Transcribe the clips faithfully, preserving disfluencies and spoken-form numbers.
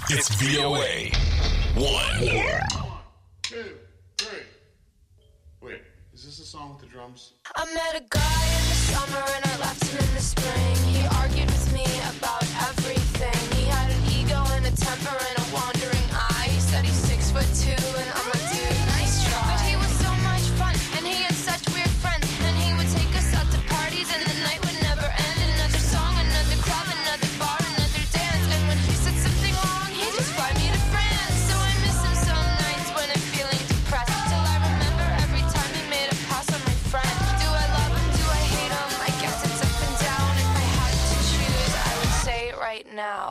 It's V O A. One. One, two, three. Wait, is this a song with the drums? I met a guy in the summer and I left him in the spring. He argued with me about everything. He had an ego and a temper and a wandering eye. He said he's six foot two and I'm like, dude, nice try. But he was so much fun and he had such weird friends. And he would take us out to parties and the night would never end. Another song, another club, another bar, another dance. And when he said something wrong, he'd just fly me to France. So I miss him some nights when I'm feeling depressed. Till I remember every time he made a pass on my friend. Do I love him? Do I hate him? I guess it's up and down. If I had to choose, I would say it right now.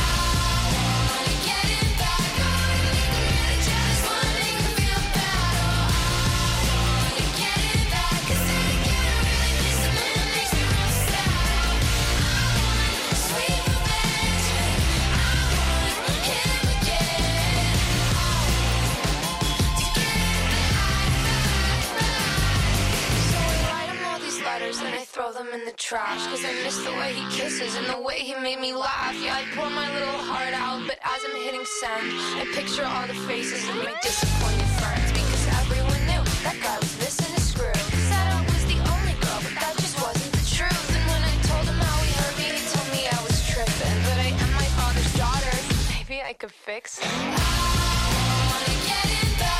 And I throw them in the trash. Cause I miss the way he kisses and the way he made me laugh. Yeah, I pour my little heart out, but as I'm hitting send, I picture all the faces of my disappointed friends. Because everyone knew that guy was missing a screw. Said I was the only girl, but that just wasn't the truth. And when I told him how he hurt me, he told me I was tripping. But I am my father's daughter, maybe I could fix it. I wanna get it back.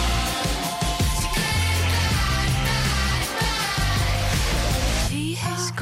He's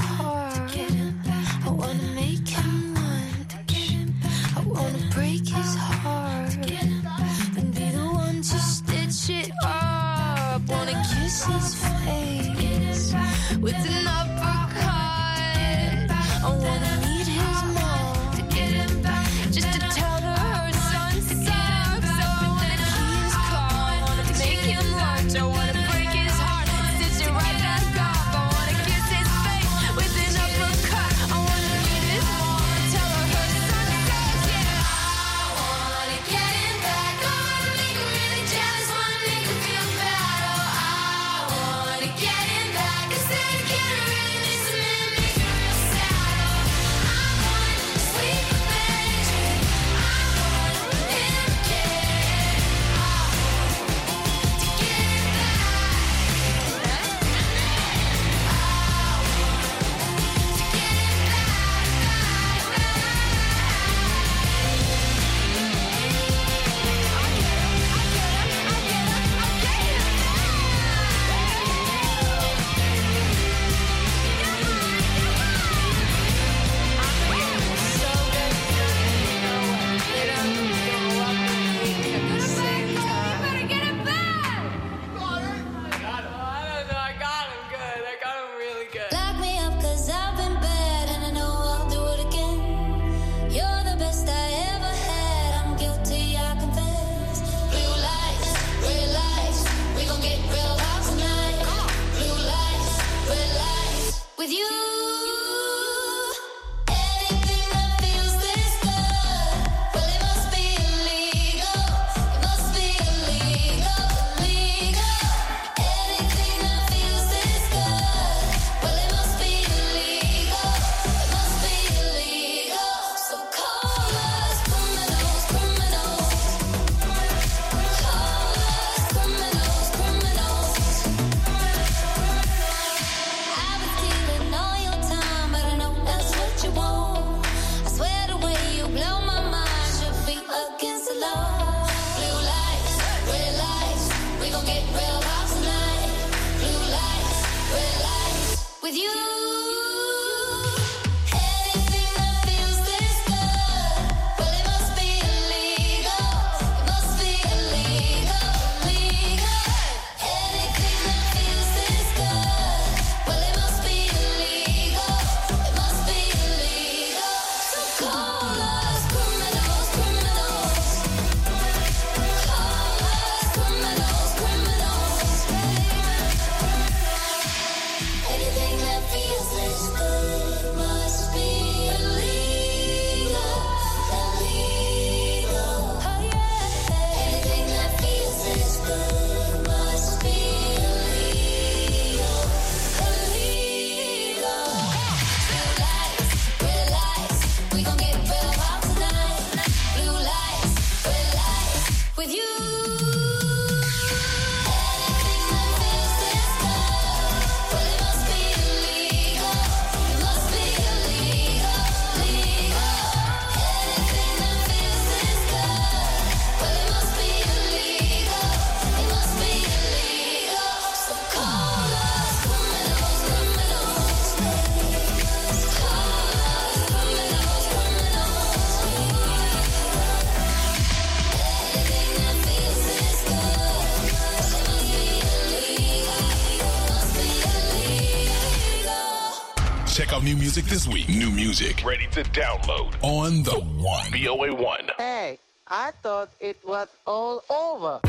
Check out new music this week. New music ready to download on the One. B O A one. Hey, I thought it was all over.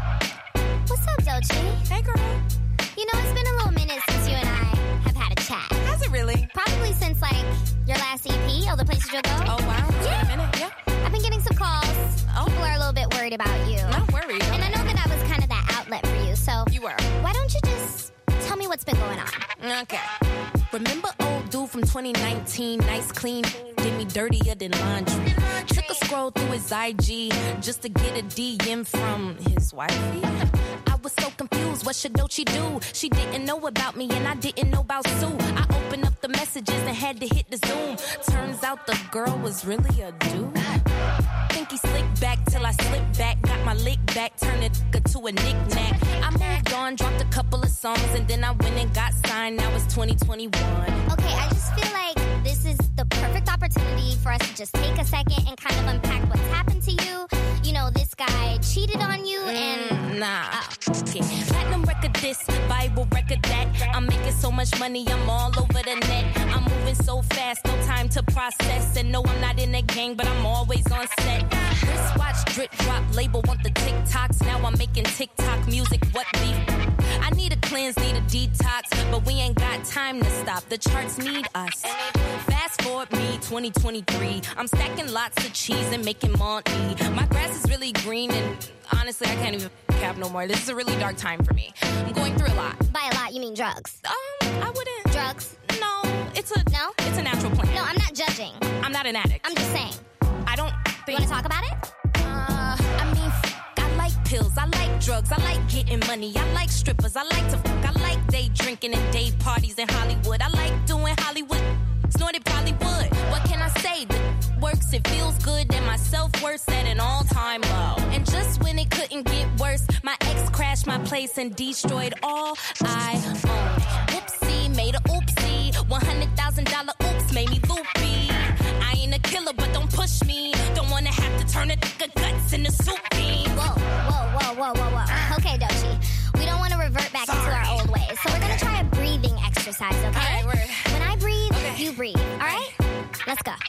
What's up, Doechii? Hey, girl. You know, it's been a little minute since you and I have had a chat. Has it really? Probably since, like, your last E P, All the Places You'll Go. Oh, wow. It's Yeah. been a minute, yeah. I've been getting some calls. Oh. People are a little bit worried about you. Not worried. And I know that I was kind of that outlet for you, so... You were. Why don't you just tell me what's been going on? Okay. Remember old dude from twenty nineteen, nice clean, did me dirtier than laundry. Took a scroll through his I G just to get a D M from his wifey. I was so confused, what should Doechii do? She didn't know about me and I didn't know about Sue. I opened up the messages and had to hit the Zoom. Turns out the girl was really a dude. Think he slicked back till I slipped back. Got my lick back, turned it to a knick-knack. I moved on, dropped a couple of songs, and then I went and got signed. Now it's twenty twenty-one. Okay, I just feel like this is the perfect opportunity for us to just take a second and kind of unpack what's happened to you. You know, this guy cheated on you and... Mm, nah. Oh. Okay. Platinum record this, Bible record that. I'm making so much money, I'm all over the net. I'm moving so fast, no time to process. And no, I'm not in a gang, but I'm always on set. Wristwatch, drip drop, label want the TikToks. Now I'm making TikTok music, what beef? I need a cleanse, need a detox, but we ain't got time to stop. The charts need us. Fast forward me, twenty twenty-three. I'm stacking lots of cheese and making money. My grass is really green and honestly, I can't even cap no more. This is a really dark time for me. I'm going through a lot. By a lot, you mean drugs? Um, I wouldn't. Drugs? No, it's a No? It's a natural plan. No, I'm not judging. I'm not an addict. I'm just saying. I don't You think. want to talk about it? Uh, I mean, f- I like pills, I like drugs, I like getting money, I like strippers, I like to fuck, I like day drinking and day parties in Hollywood, I like doing Hollywood, snorted probably would. What can I say? That works, it feels good, and my self-worth at an all-time low. And just when it couldn't get worse, my ex crashed my place and destroyed all I owned. Whoopsie, made a oopsie, one hundred thousand dollar oops made me loopy. I ain't a killer, but don't push me. Don't wanna have to turn a nigga guts into soup beans. Whoa, whoa, whoa, whoa, whoa, whoa. Okay, Doechii. We don't want to revert back Sorry. into our old ways. So we're going to try a breathing exercise, okay? All right, we're- When I breathe, Okay. you breathe. All right? Let's go.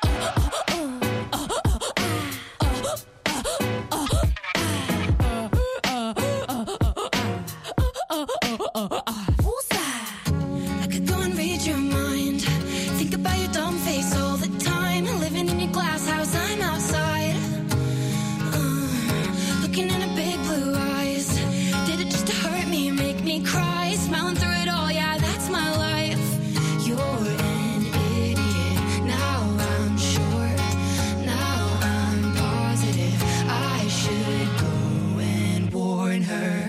I could go and read your mind. Think about your dumb face all the time. Living in your glass house, I'm outside. Uh, looking in a big blue eyes. Did it just to hurt me, make me cry? Smiling through it all, yeah, that's my life. You're an idiot. Now I'm sure. Now I'm positive. I should go and warn her.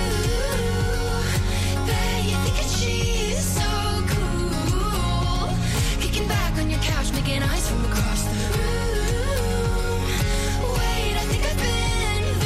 Making eyes from across the room. Wait, I think I've been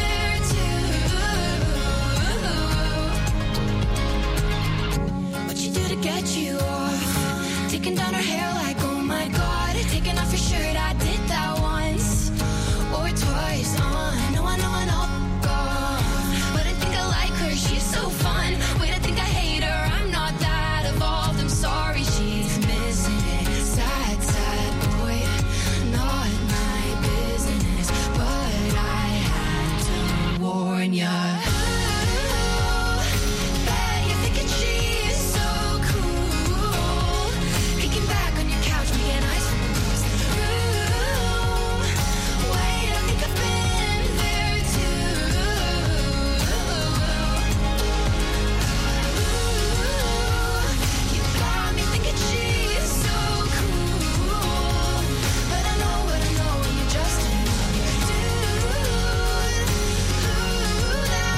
there too. What you do to get you off? Taking down her hair like, oh my god. Taking off your shirt, I did that once or twice. Uh, no, I know I know, God. But I think I like her, she's so fun. Wait, I think I hate her, I'm not that evolved. I'm sorry, she's missing it. Sad, sad boy, not my business, but I had to warn ya. Bet you're thinking she's so cool. Peeking back on your couch, making eyes from across the room. Wait, I think I've been there too. You got me thinking she's so cool. But I know what I know when you're just another dude. Ooh,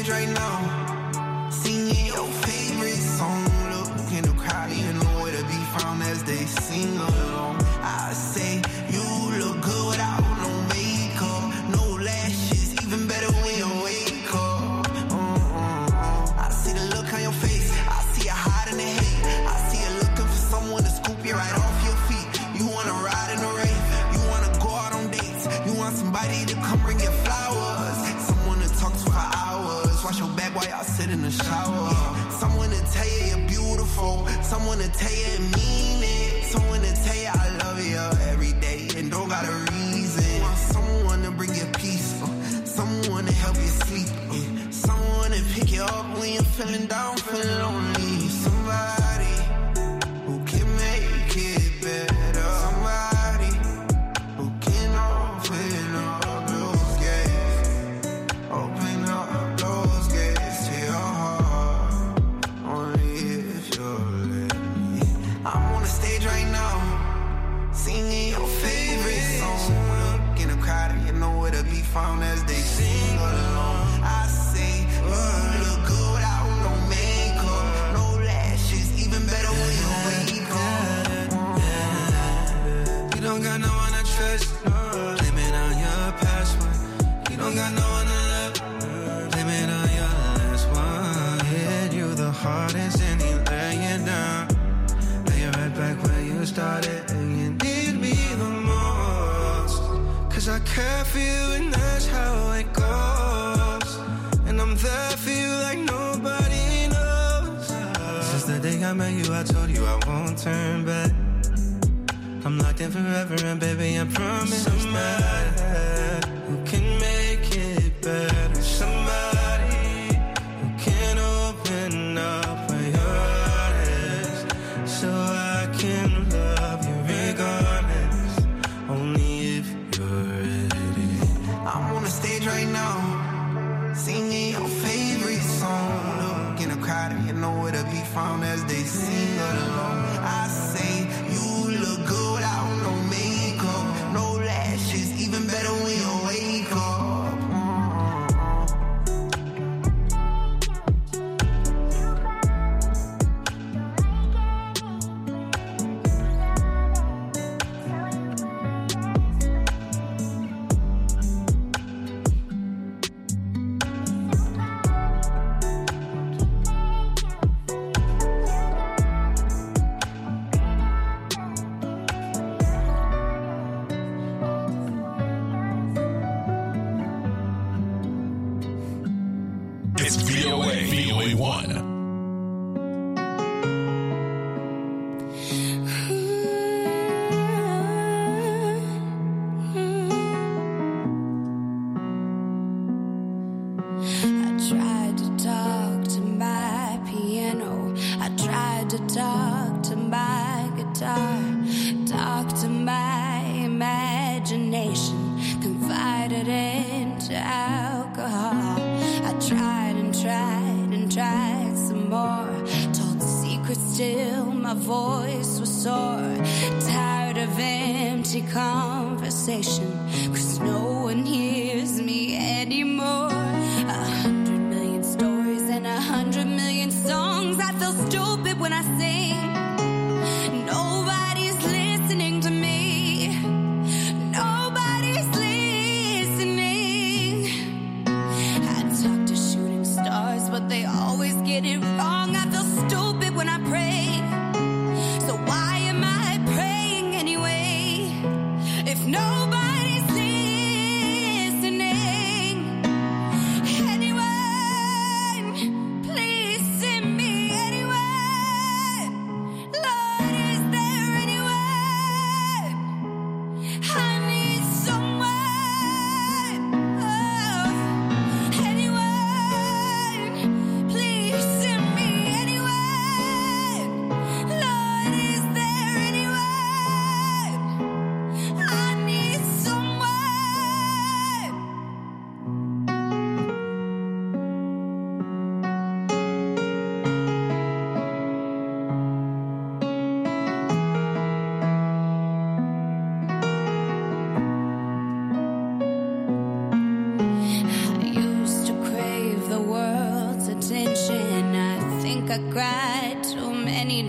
stage right now, singing your favorite song. Look in the crowd, you know where to be found as they sing along. I say you look good without no makeup, no lashes, even better when you wake up. Uh-uh-uh. I see the look on your face, I see you hiding the hate, I see you looking for someone to scoop you right off your feet. You wanna ride in the rain, you wanna go out on dates, you want somebody to come bring you flowers, someone to talk to for hours, wash your back while y'all sit in the shower. Someone to tell you you're beautiful, someone to tell you and mean it, someone to tell you I love you every day and don't got a reason. Want someone to bring you peace, someone to help you sleep, someone to pick you up when you're feeling down, feeling lonely. Somebody who can make it better, somebody who can open up those gates, open up those gates to your heart, only if you'll let me. I'm on the stage right now, singing your favorite song. Look in the crowd and you know where to be found as they sing along. I say you look good without no makeup, no lashes, even better when you wake up. You don't got no one to trust, blame it on your past one. You don't got no one to love, blame it on your last one. Hit you the hardest and he laying down, lay you right back where you started, and you need me the most, cause I care for you and that's how it goes, and I'm there for you like nobody knows. Since the day I met you I told you I won't turn back, I'm locked in forever and baby I promise somebody who can make it better, somebody who can open up where your heart is, so I can love you regardless, only if you're ready. I'm on the stage right now, singing your favorite song. Look in the crowd and you know where to be found as they sing along. I say you look good without no makeup, no lashes, even better when you wake up. It's V O A, V O A one. I tried to talk to my piano, I tried to talk to my guitar, talk to my imagination, confided into alcohol. I tried and tried and tried some more, told the secret still, my voice was sore, tired of empty conversation, cause no one hears me anymore. A hundred million stories and a hundred million songs, I feel stupid when I sing. Nobody's listening to me, nobody's listening. I talk to shooting stars, but they always get it wrong. I feel stupid when I pray, so why am I praying anyway? If nobody's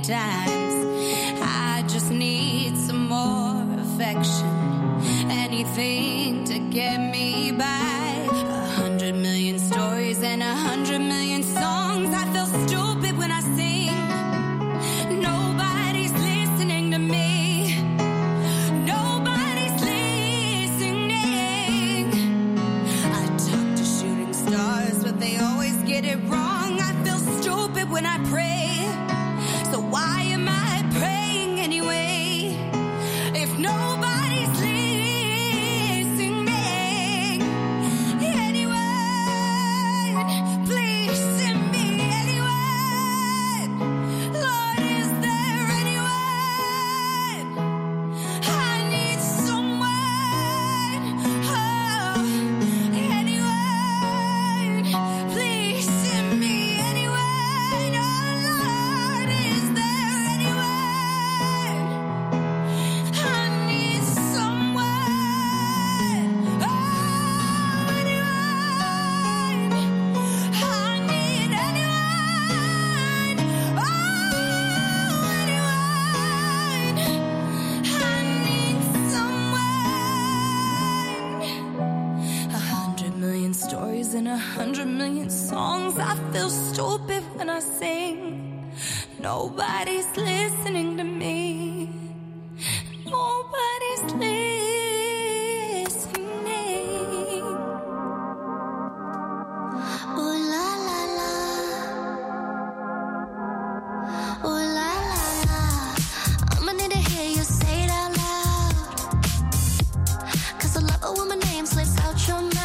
times. I just need some more affection, anything to get me by. A hundred million stories and a hundred million songs. I feel stupid when I sing. Nobody's listening to me. Nobody's listening. I talk to shooting stars, but they always get it wrong. I feel stupid when I pray. So why am I praying anyway? If nobody's listening. In a hundred million songs, I feel stupid when I sing. Nobody's listening to me. Nobody's listening. Ooh la la la. Ooh la la la. I'ma need to hear you say it out loud. Cause I love it when my name slips out your mouth.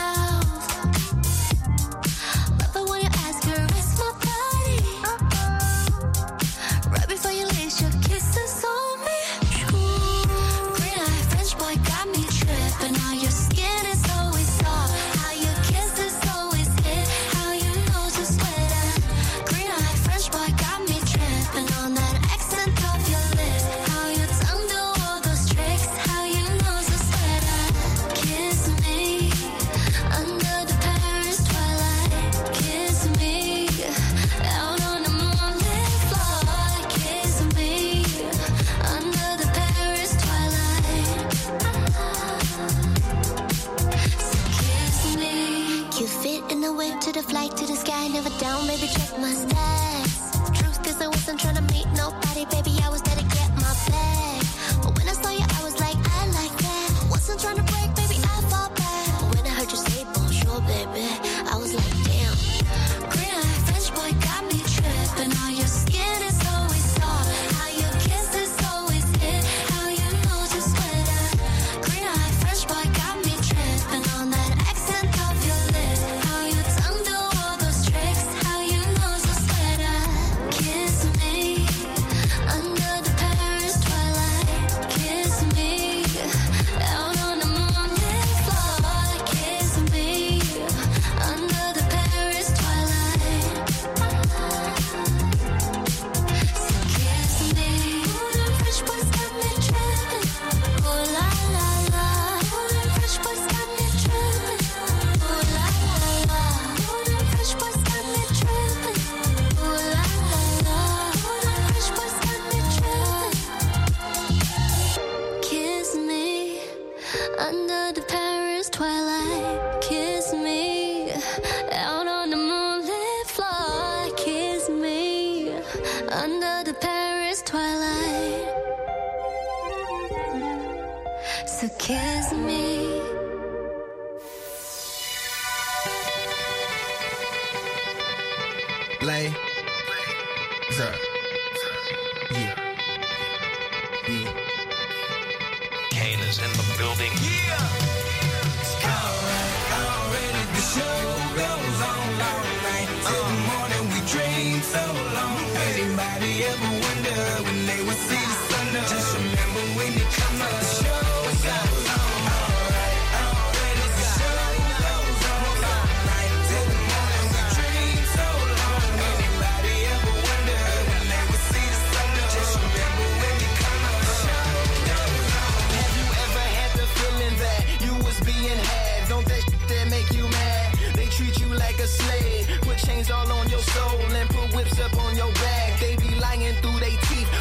Chains all on your soul and put whips up on your back. They be lying through they teeth,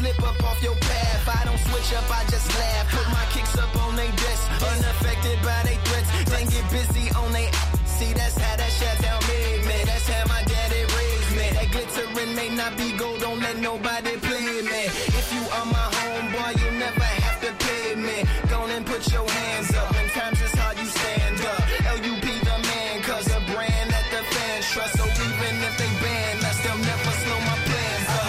slip up off your path. I don't switch up, I just laugh. Put my kicks up on they desk, unaffected by they threats. Then get busy on they. See, that's how that shit tell me, man. That's how my daddy raised me. That glittering may not be gold, don't let nobody play me. If you are my homeboy, you never have to pay me. Go and put your hands up. When times is hard, you stand up. L U P the man, cause a brand that the fans trust. So even if they ban us, they'll never slow my plans up.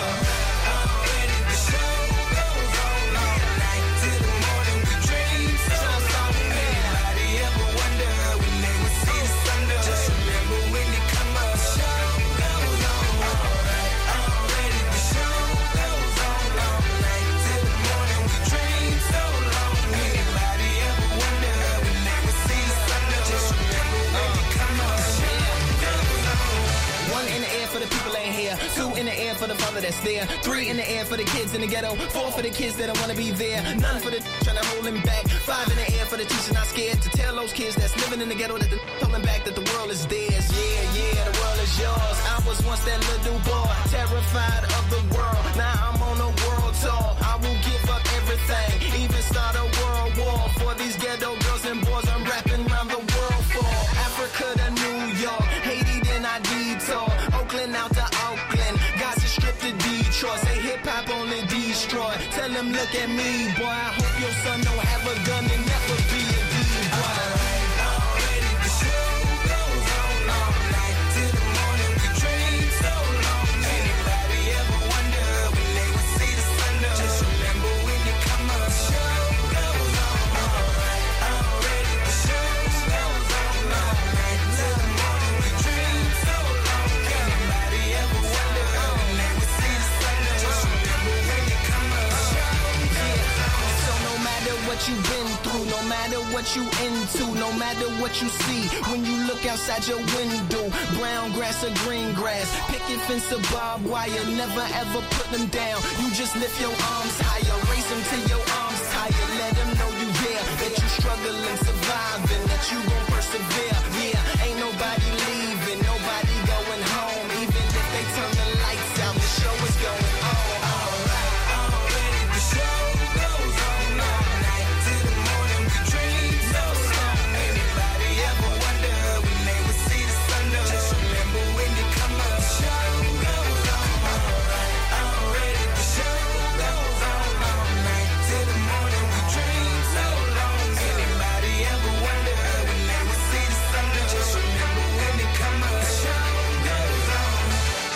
Already the show goes on all night till the morning we dream so long. Anybody ever wonder when they would see the sun? Just remember when it come up. Show goes on all night. Already the show goes on all night till the morning we dream so long. Anybody ever wonder when they would see the sun? Just remember when it come up. Show goes on. One in the air for the people ain't here. Two in the air for the father that's there. Three in the air for the kids in the ghetto. Four for the kids that don't wanna be there. None for the trying to hold him back. Five in the air for the teacher not scared to tell those kids that's living in the ghetto that the holding back that the world is theirs. Yeah, yeah, the world is yours. I was once that little boy, terrified of the world. Now I'm on a world tour. I will give up everything, even start a world war for these ghetto girls and boys. I'm rapping around the world for Africa to New York, Haiti then I detour, Oakland out to Oakland, Gaza Strip to Detroit. Say hip hop only destroy. Tell them look at me, boy. I hope your son don't have a gun and never be a D-boy. Already the show goes on all night till the morning we dream so long. Anybody ever wonder when they would see the sun? Just remember when you come up. Show goes on all right. Already the show goes on all night till the morning we dream so long. Anybody ever wonder when they would see the sun? Just remember when you come up. Show goes on. So no matter what you've been through, no matter what you into, no matter what you see, when you look outside your window, brown grass or green grass, picket fence or barbed wire, never ever put them down. You just lift your arms higher, raise them till your arms tired. Let them know you there, that you struggling, surviving, that you gon' persevere. Yeah, ain't nobody leaving, nobody going home. Even if they turn the lights out, the show is going on. Alright, already the show goes on all night till the morning we dream so long. Anybody ever wonder when they would see the sun? Just remember when you come up. Show goes on. Alright, already the show goes on all night till the morning we dream so long. Anybody ever wonder when they would see the sun? Just remember when you come up. Show goes on.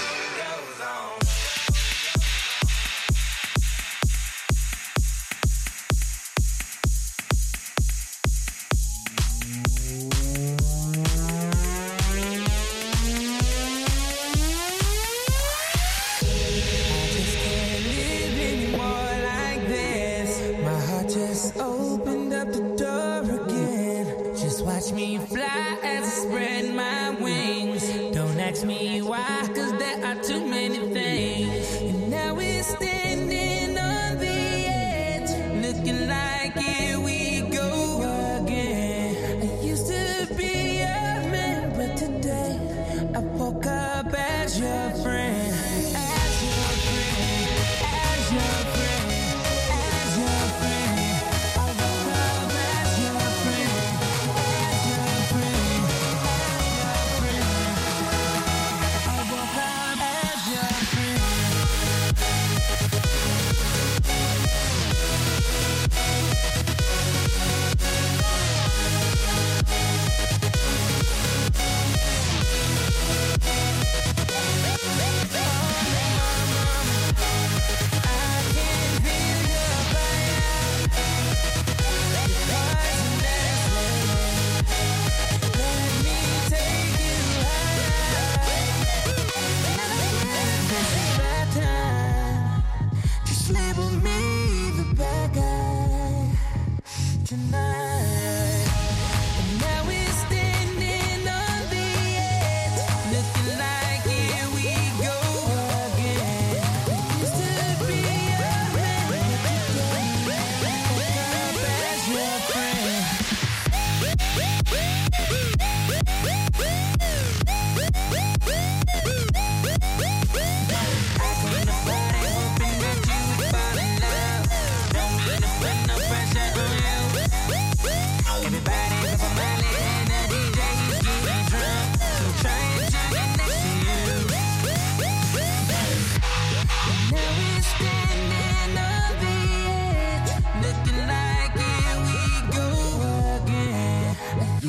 Goes on. My heart just opened up the door again. Just watch me fly as I spread my wings. Don't ask me why, cause there are too many things. And now we're standing on the edge, looking like here we go again. I used to be a man, but today I woke up as your friend. As your friend, as your friend. As your friend, I woke up as your friend, as your friend, as your friend. I woke up as your friend.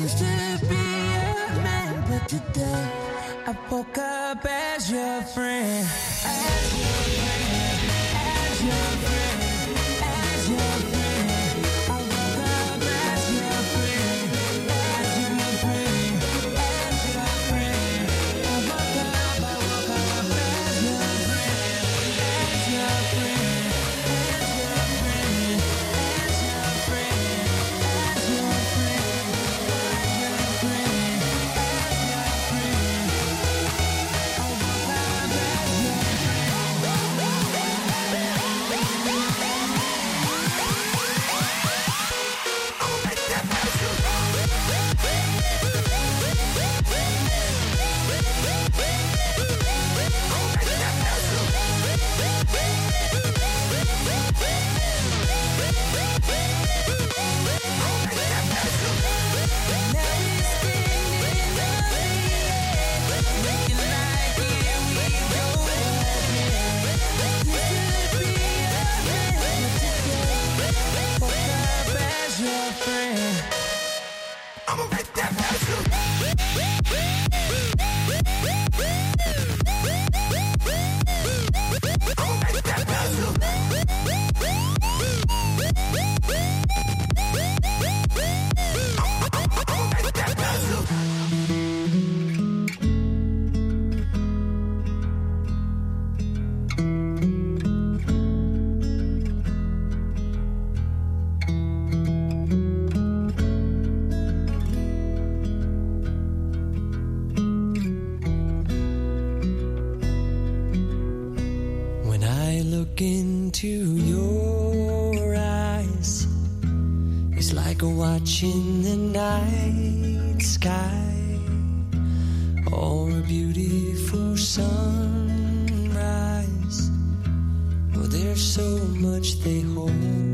Used to be a man, but today I woke up as your friend. As your friend, as your friend, as your friend. I woke up as your friend, as your friend, as your friend. I woke up, I woke up as your friend, as your friend, as your friend, as your friend, as your friend, as your friend, as your friend. I woke up as your I'ma make that happen. I'ma make that happen. I'ma make that happen. When I look into your eyes, it's like watching the night sky or a beautiful sunrise. Oh, there's so much they hold,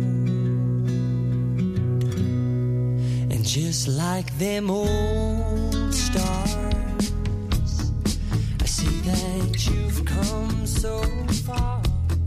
and just like them old stars, I see that you've come so far.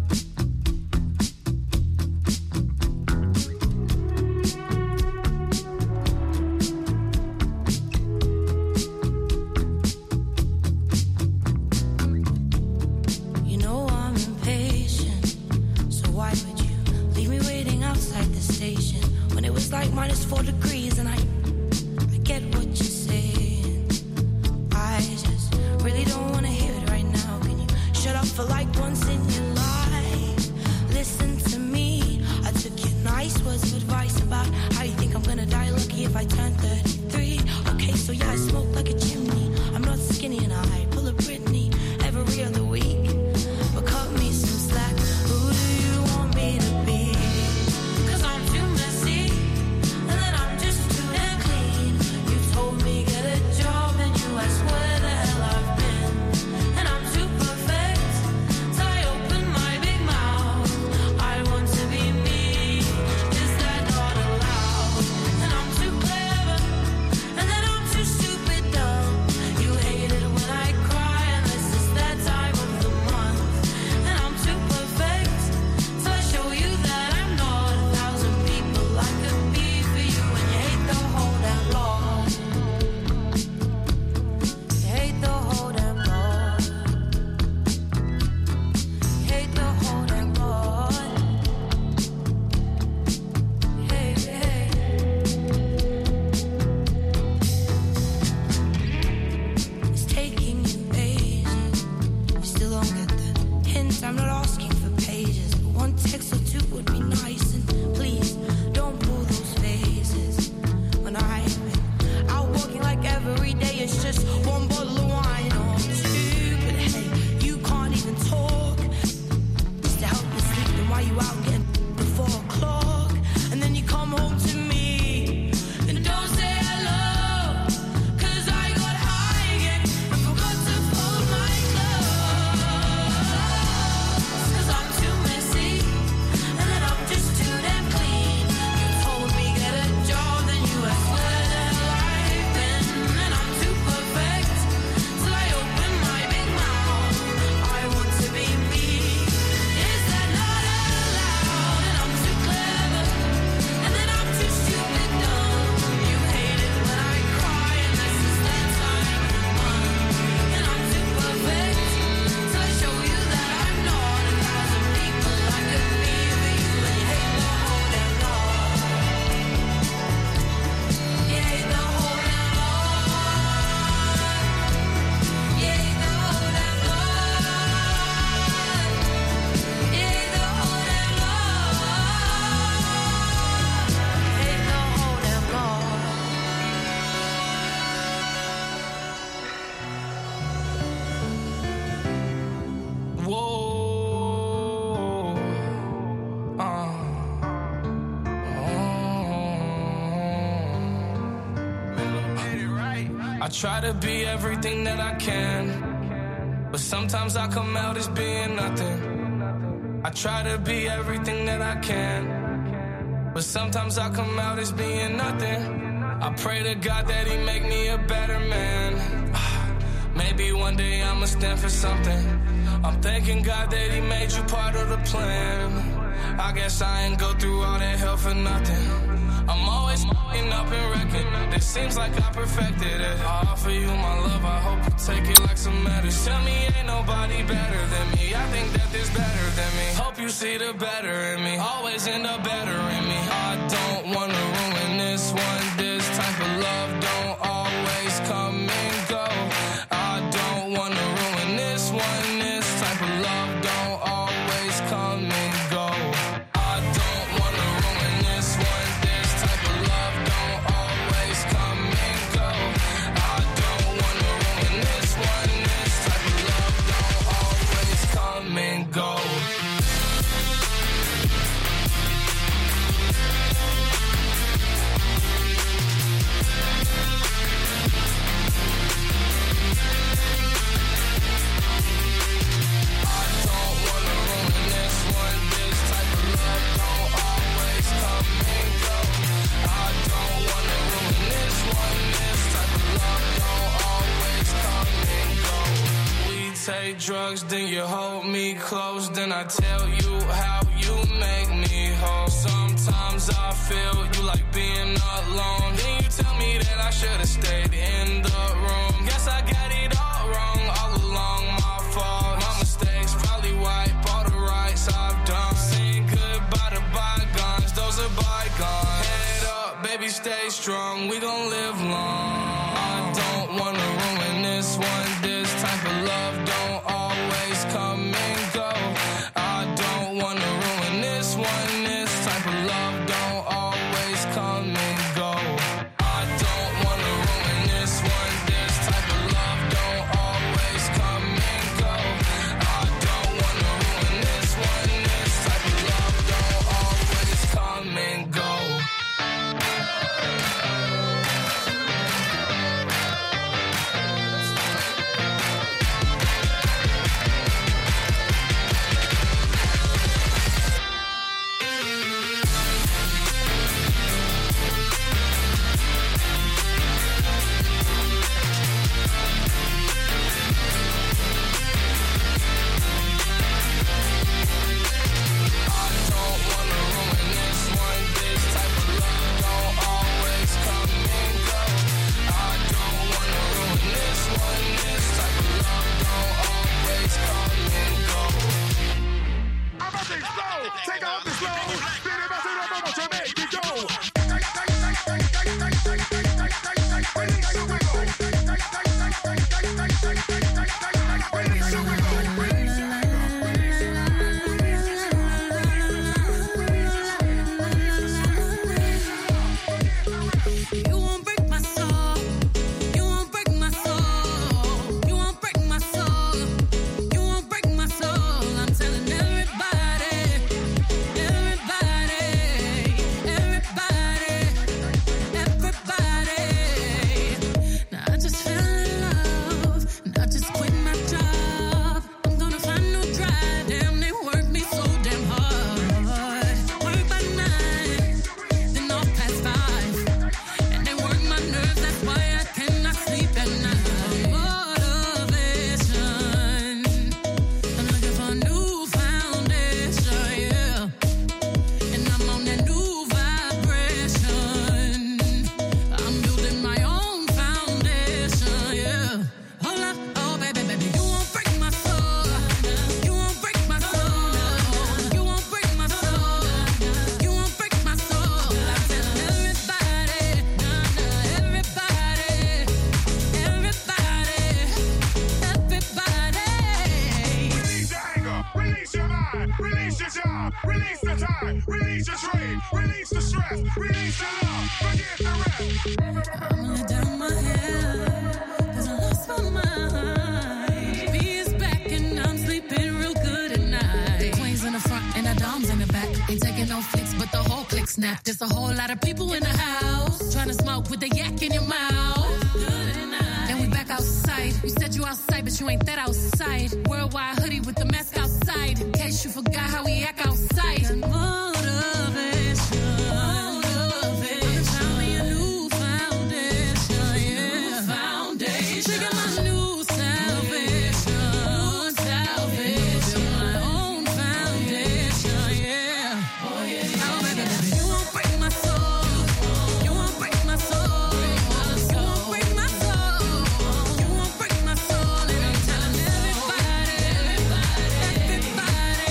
You know I'm impatient, so why would you leave me waiting outside the station when it was like minus four degrees? And I, I get what you're saying. I just really don't want to hear it right now. Can you shut up for like once in your life? I try to be everything that I can, but sometimes I come out as being nothing. I try to be everything that I can, but sometimes I come out as being nothing. I pray to God that he make me a better man. Maybe one day I'ma stand for something. I'm thanking God that he made you part of the plan. I guess I ain't go through all that hell for nothing. I'm always f***ing up and wrecking. It seems like I perfected it. I offer you my love, I hope you take it like some medicine. Tell me ain't nobody better than me. I think that there's better than me. Hope you see the better in me. Always end up better in me. I don't wanna ruin this one. This type of love don't always come and go. I don't wanna ruin this one. This type of love don't always come and go. I don't wanna ruin this one. This type of love don't always come and go. I don't wanna ruin this one. This type of love don't always come and go. Take drugs, then you hold me close. Then I tell you how you make me whole. Sometimes I feel you like being alone. Then you tell me that I should've stayed in the room. Guess I got it all wrong, all along my fault. My mistakes probably wipe all the rights I've done. Saying goodbye to bygones, those are bygones. Head up, baby, stay strong, we gon' live long. I don't wanna ruin this one. This type of love don't always come and go. I don't wanna ruin this one. This type of love don't always come and go. I don't wanna ruin this one. This type of love don't always come and go. I don't wanna ruin this one. This type of love don't always come and go. There's a whole lot of people in the house trying to smoke with the yak in your mouth. Good enough. You said you outside, but you ain't that outside. Worldwide hoodie with the mask outside. In case you forgot how we act outside. Got motivation. Motivation. Found me a new foundation. Yeah. Foundation. She got my new salvation. New salvation. My own foundation. Yeah. Oh yeah. Oh baby, baby, you won't break my soul. You won't break my soul. You won't break my soul. You won't break my soul. And I'm telling everybody, everybody,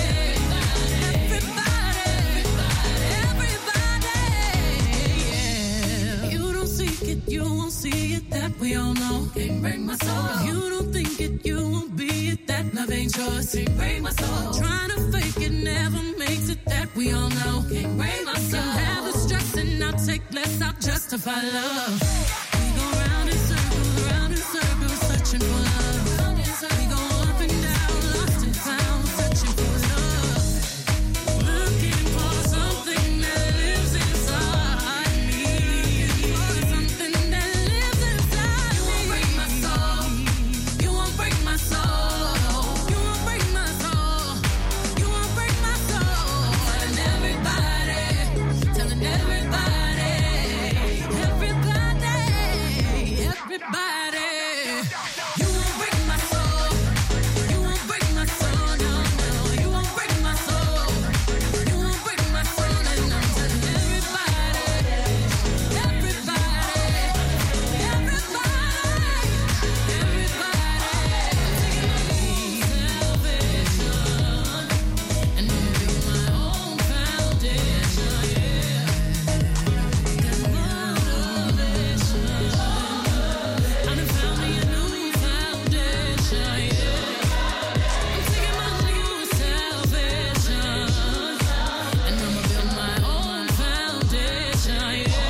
everybody, everybody, yeah. You don't seek it, you won't see it. That we all know. Can't break my soul. If you don't think it, you won't be it. That love ain't yours. Can't break my soul. Trying to fake it never makes it. That we all know. Can't break my soul. Can have the stress and I'll take less. I'll justify love. We go round in circles, round in circles, searching for love. We go up and down, lost and found, searching for love. Looking for something that lives inside me. For something that lives inside me. You won't break my soul. You won't break my soul. You won't break my soul. You won't break my soul. Telling everybody, telling everybody, everybody, everybody. You won't break my soul. You won't break my soul. No, no. You won't break my soul. You won't break my soul. And I'm telling everybody, everybody, everybody, everybody. And I'm building my own foundation. Yeah. Got motivation. I done found me a new foundation. Yeah. I'm taking my new salvation. And I'ma build my own foundation. Yeah.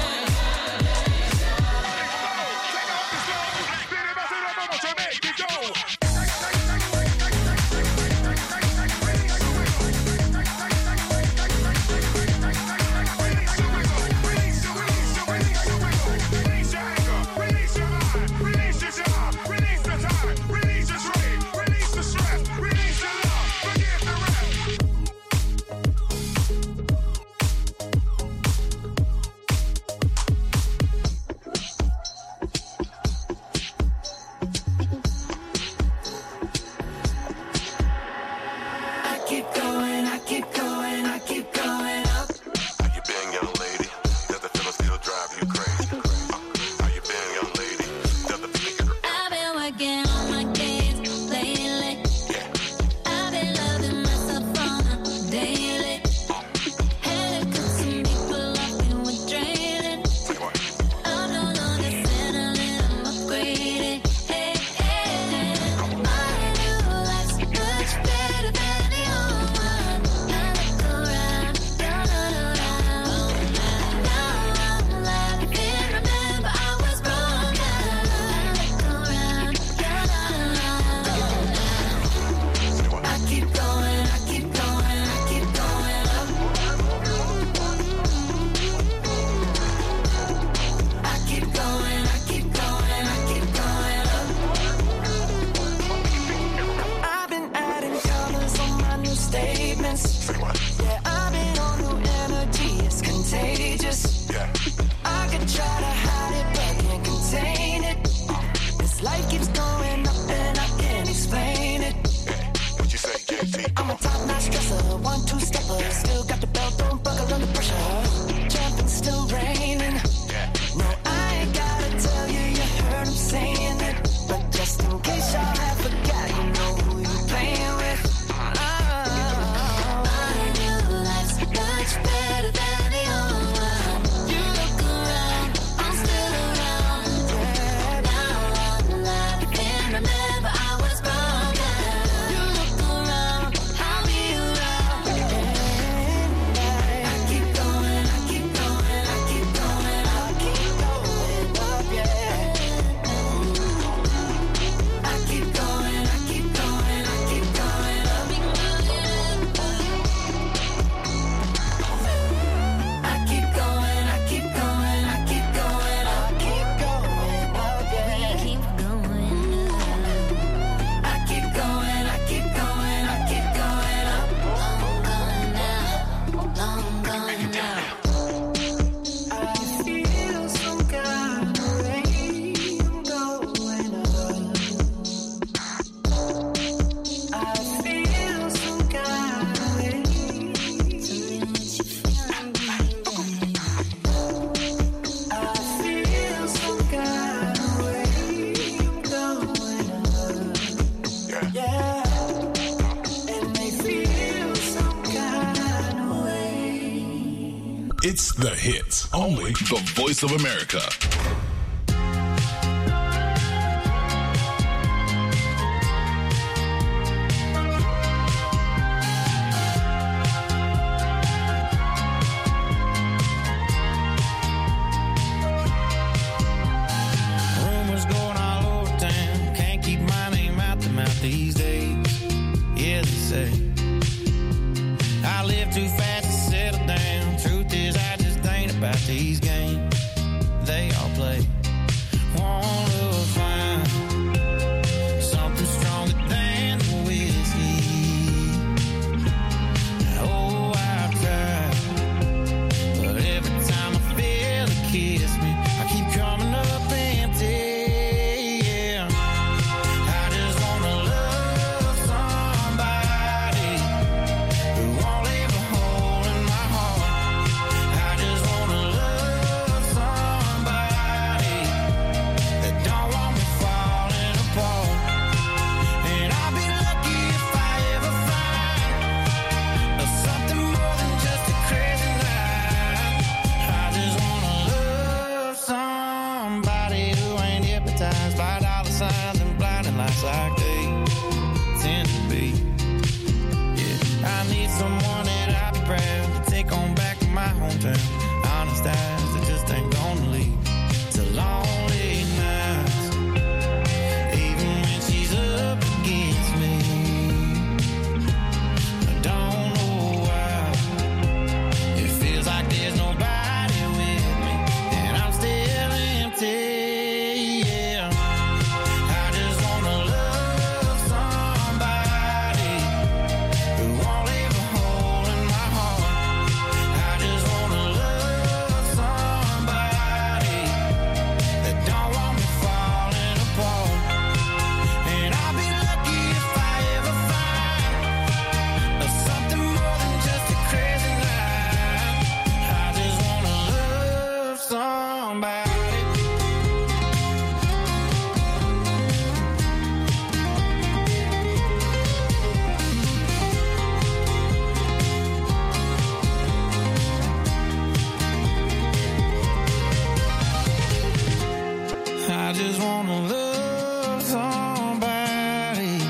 the hits. Only the Voice of America. Rumors going all over town. Can't keep my name out the mouth these days. Yeah, they say I live too fast to settle down. Truth is, I just ain't about these games they all play. Won't look fine. Something stronger than the whiskey. Oh, I've tried, but every time I feel it kiss me, I keep coming up empty. Yeah, I just wanna love somebody who won't leave a hole in my heart. I just wanna love somebody that don't want me falling apart. And I'll be lucky if I ever find something more than just a crazy night. I just wanna love somebody who ain't hypnotized by dollar signs and blinding lights like they tend to be. Yeah, I need someone that I'll be proud to take on back to my hometown. Honest eyes that just ain't gonna lead to lonely nights. Even when she's up against me, I don't know why. It feels like there's nobody with me, and I'm still empty. Yeah, I just wanna love somebody who won't leave a hole in my heart. I just wanna love somebody that don't want me falling apart. And I'll be lucky if I ever find something more than just a crazy night. I just wanna love somebody. I just wanna love somebody.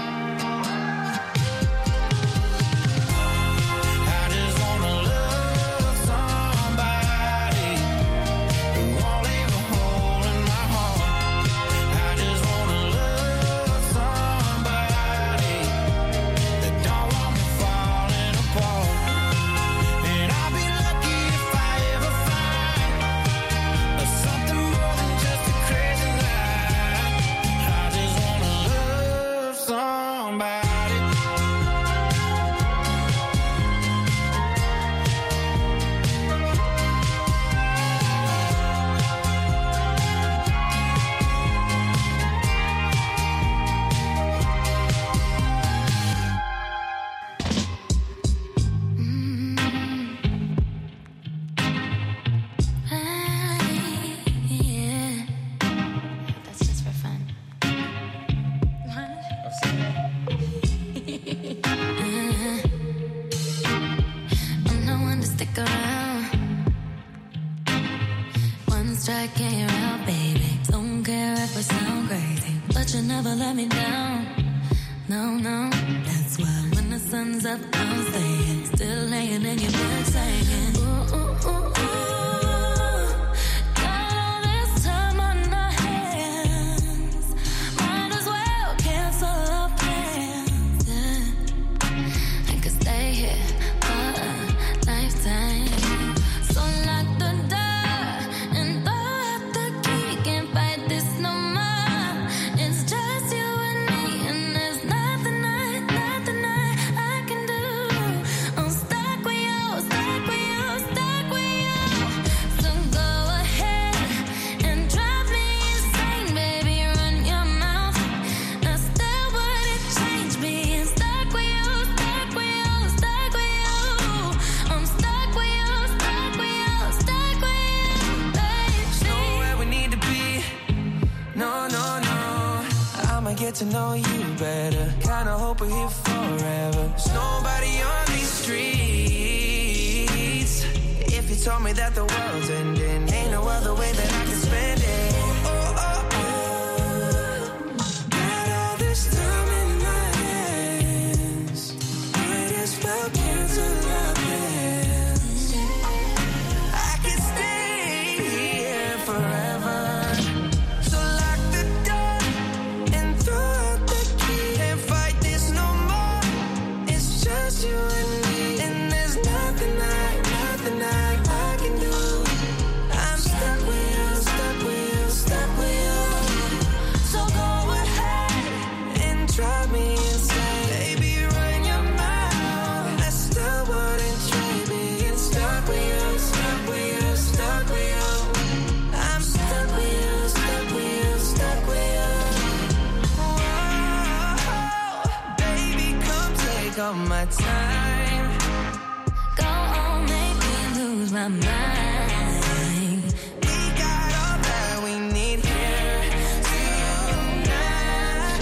I just wanna love somebody who won't leave a hole in my heart. I just wanna love somebody that don't want me falling apart. And I'll be lucky if I ever find something more than just a crazy night. I just wanna love somebody. Yeah, that's just for fun. I'm no one to stick around. One strike and you're out, baby. Don't care if I sound crazy, but you never let me down. No, no, that's why when the sun's up, I'm staying. Still laying in your bed saying, ooh, ooh, ooh, ooh. Got all this time on our hands. Might as well cancel our plans. Yeah. I could stay here for a lifetime. So lock the door and throw out the key. Can't fight this no more. It's just you and me, and there's nothing I, nothing I, I can do. I'm stuck with you, stuck with you, stuck with you. So go ahead and drive me insane, baby. Run your mouth. I still wouldn't change being stuck with you, stuck with you, stuck with you. I'm stuck with you, stuck with you, stuck with you, baby. Nowhere we need to be. No, no, no. I'ma get to know you better. Kinda hope we're here forever. There's nobody on these streets. If you told me that the world's ending. Ain't no other way that I can spend it. Oh, oh, oh. Got all this time in my hands. Might as well cancel our plans. I can stay here forever. So lock the door and throw out the key. Can't fight this no more. It's just you and me. And there's nothing I, nothing I, I can do. I'm stuck with you, stuck with you, stuck with you. So go ahead and drive me insane. Baby, run your mouth. I still wouldn't trade being stuck with you, stuck with you, stuck with you. I'm stuck with you, stuck with you, stuck with you. Whoa, baby, come take all my time. Go on, make me lose my mind. We got all that we need here tonight.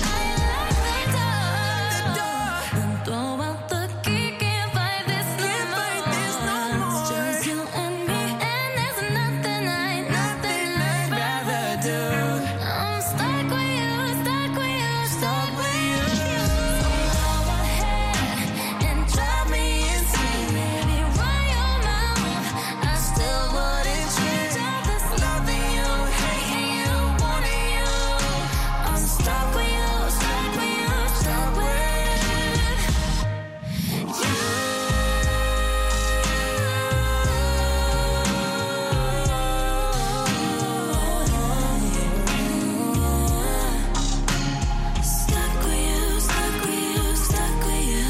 The door. And throw out the key, can't fight this no Can't more. fight this no more. It's just you and me, and there's nothing I, nothing I'd rather do. I'm stuck with you, stuck with you, stuck with you. So go ahead and drive me insane, baby, run your mouth. I still wouldn't change all this loving you, hating you, wanting you. I'm stuck with you, stuck with you, stuck with you. Stuck with you, stuck with you, stuck with you.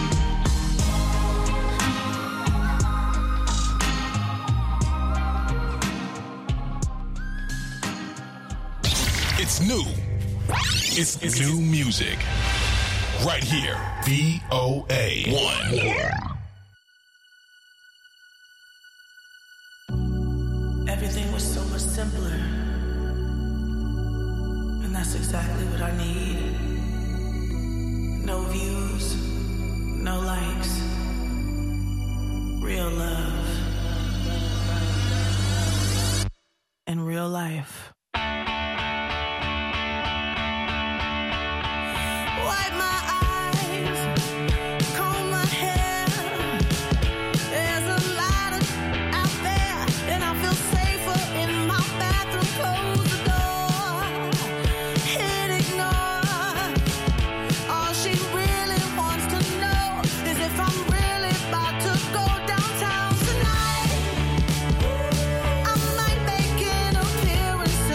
It's new. It's, it's new music. Right here. V O A one. Everything was so much simpler. And that's exactly what I need. No views, no likes. Real love. In real life. Wipe my eyes, comb my hair. There's a lot of out there, and I feel safer in my bathroom. Close the door, hit ignore. All she really wants to know is if I'm really about to go downtown tonight. I might make an appearance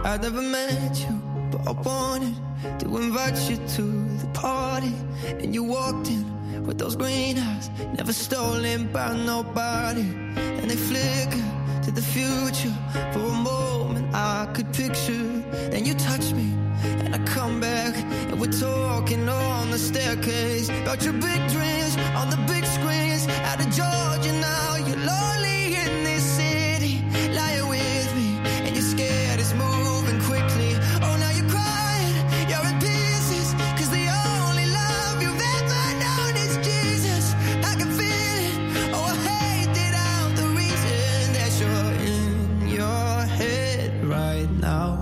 I never met you, but I wanted to invite you to the party. And you walked in with those green eyes, never stolen by nobody. And they flickered to the future. For a moment I could picture. Then you touched me, and I come back, and we're talking on the staircase about your big dreams on the big screens. Out of Georgia now, you're lonely in this city. Lying with me, and you're scared it's moving quickly. Oh, now you're crying, you're in pieces, cause the only love you've ever known is Jesus. I can feel it, oh, I hate that I'm the reason that you're in your head right now,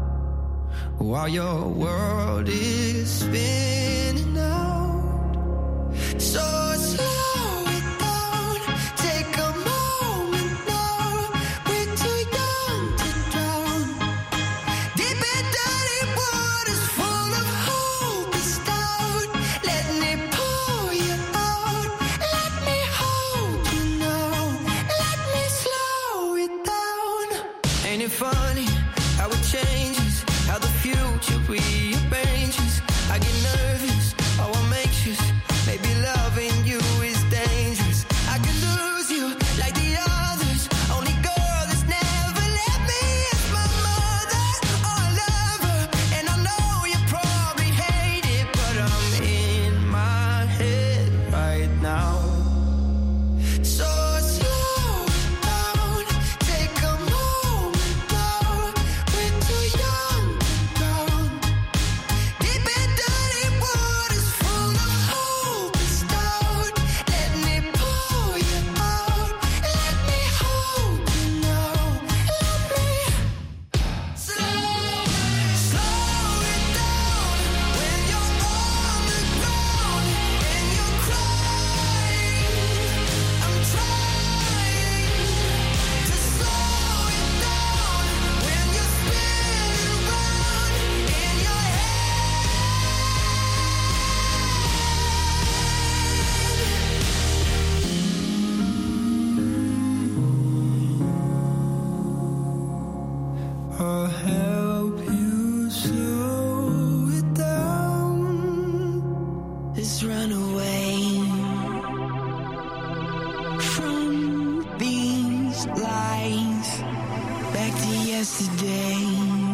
while your world is spinning out. So slow it down, take a moment now. We're too young to drown. Deep and dirty waters full of hope is down. Let me pour you out. Let me hold you now. Let me slow it down. Ain't it funny how it changes, how the future rearranges? I get nervous, oh I'm anxious. Maybe loving you is dangerous. I could lose you like the others. Only girl that's never left me is my mother. Oh, I love her, and I know you probably hate it, but I'm in my head right now. So slow down, take a moment now. We're too young to drown. Deep and dirty waters full of hope is down. Let me pour you out. Let me hold you now. Let me slow, slow it down. When you're on the ground and you're crying, I'm trying to slow it down. When you're spinning round in your I'll help you slow it down. Let's run away from these lies back to yesterday.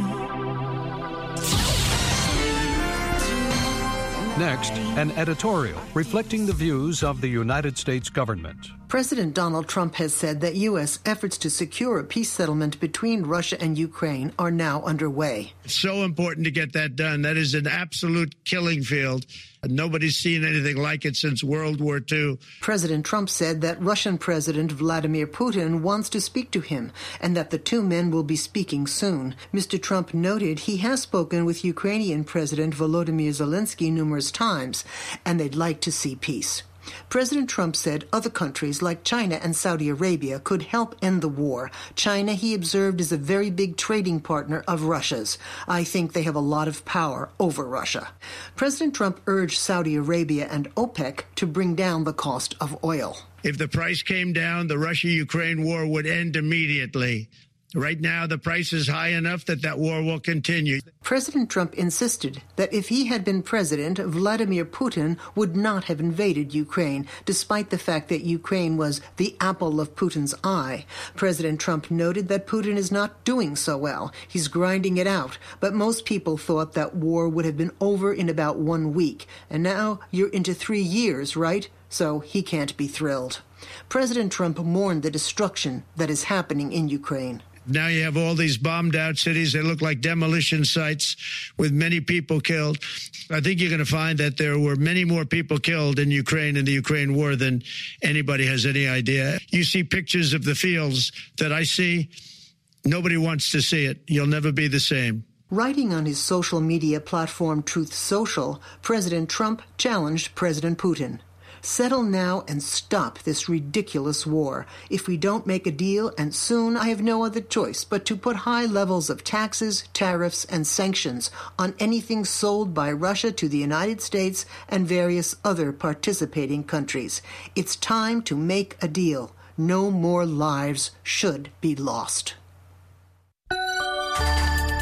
Next, an editorial reflecting the views of the United States government. President Donald Trump has said that U S efforts to secure a peace settlement between Russia and Ukraine are now underway. It's so important to get that done. That is an absolute killing field. Nobody's seen anything like it since World War Two. President Trump said that Russian President Vladimir Putin wants to speak to him and that the two men will be speaking soon. Mister Trump noted he has spoken with Ukrainian President Volodymyr Zelensky numerous times, and they'd like to see peace. President Trump said other countries like China and Saudi Arabia could help end the war. China, he observed, is a very big trading partner of Russia's. I think they have a lot of power over Russia. President Trump urged Saudi Arabia and OPEC to bring down the cost of oil. If the price came down, the Russia-Ukraine war would end immediately. Right now, the price is high enough that that war will continue. President Trump insisted that if he had been president, Vladimir Putin would not have invaded Ukraine, despite the fact that Ukraine was the apple of Putin's eye. President Trump noted that Putin is not doing so well. He's grinding it out. But most people thought that war would have been over in about one week. And now you're into three years, right? So he can't be thrilled. President Trump mourned the destruction that is happening in Ukraine. Now you have all these bombed out cities. They look like demolition sites with many people killed. I think you're going to find that there were many more people killed in Ukraine in the Ukraine war than anybody has any idea. You see pictures of the fields that I see. Nobody wants to see it. You'll never be the same. Writing on his social media platform Truth Social, President Trump challenged President Putin. Settle now and stop this ridiculous war. If we don't make a deal, and soon, I have no other choice but to put high levels of taxes, tariffs, and sanctions on anything sold by Russia to the United States and various other participating countries. It's time to make a deal. No more lives should be lost.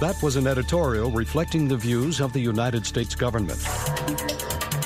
That was an editorial reflecting the views of the United States government.